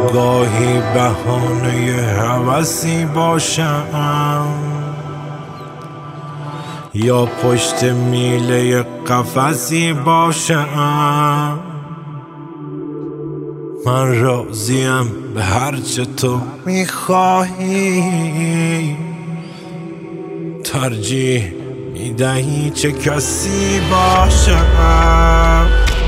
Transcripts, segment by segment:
گاهی بهانه هوسی باشم یا پشت میله قفسی باشم. من راضیم به هرچه تو میخواهی، ترجیح میدهی چه کسی باشم.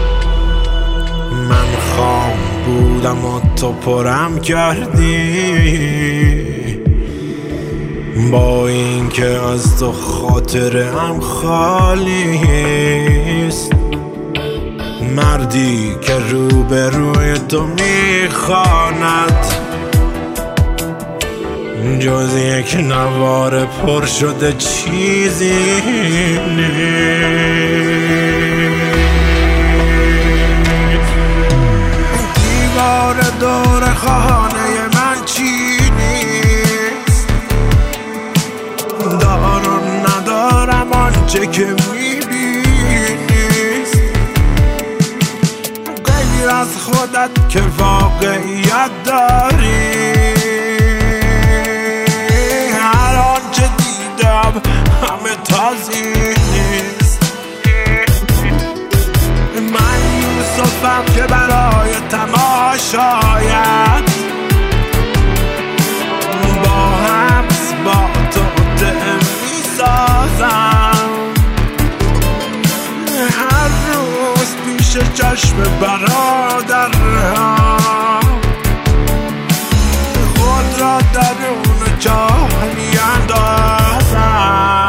من خام بودم و تو پرم کردی، با اینکه از تو خاطرم خالیست. مردی که روبروی تو میخواند جز یک نوار پر شده چیزی نیست. دیوار دور خانه من چی نیست، دارم ندارم آنچه که میبینیست. غیر از خودت که واقعیت داری، هر آنچه دیدم همه تازی نیست. من یوسفم که برای تماشایت با حبس با تو میسازم. هر روز پیش چشم برادرها خود را درون چاه میاندازم.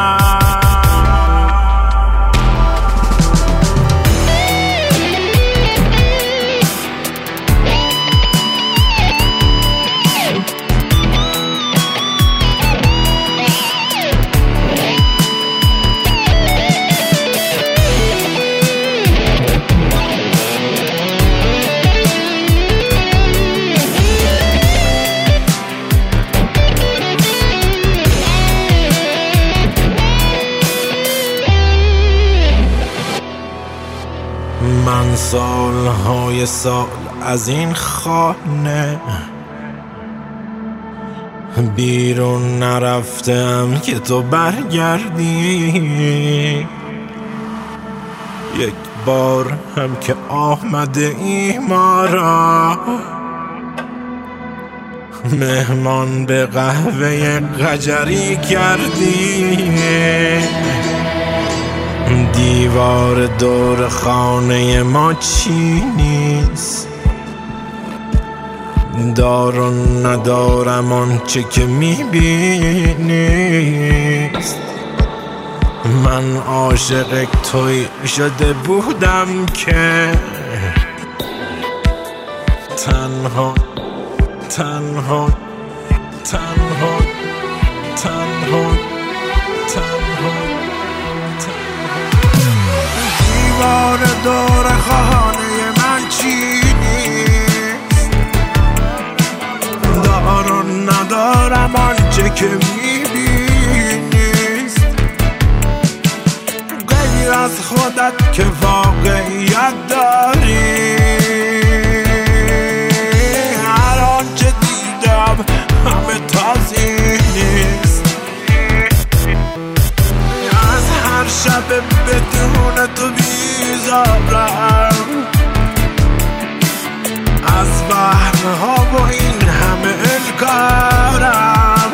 من سالهای سال از این خانه بیرون نرفتم که تو برگردی. یک بار هم که آمده ای ما را مهمان به قهوه قجری کردی. دیوار دور خانه ما چی نیست، دارم ندارم آنچه که میبینیست. من عاشق توی شده بودم که تنها تنها تنها تنها تنها دیوار دور خانه من چی نیست، دارم ندارم آنچه که میبینیست. غیر از خودت که واقعیت داری، هر آنچه دیدم همه تازی نیست. از هر شب بدون تو بیزارم، از وهم‌ها و این همه انکارم.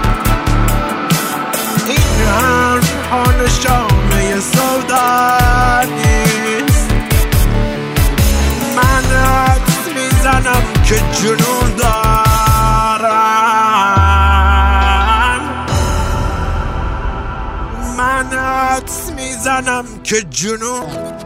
این حرف‌ها نشانه سودا نیست. من حدس میزنم که جنون دارم. من حدس میزنم که جنون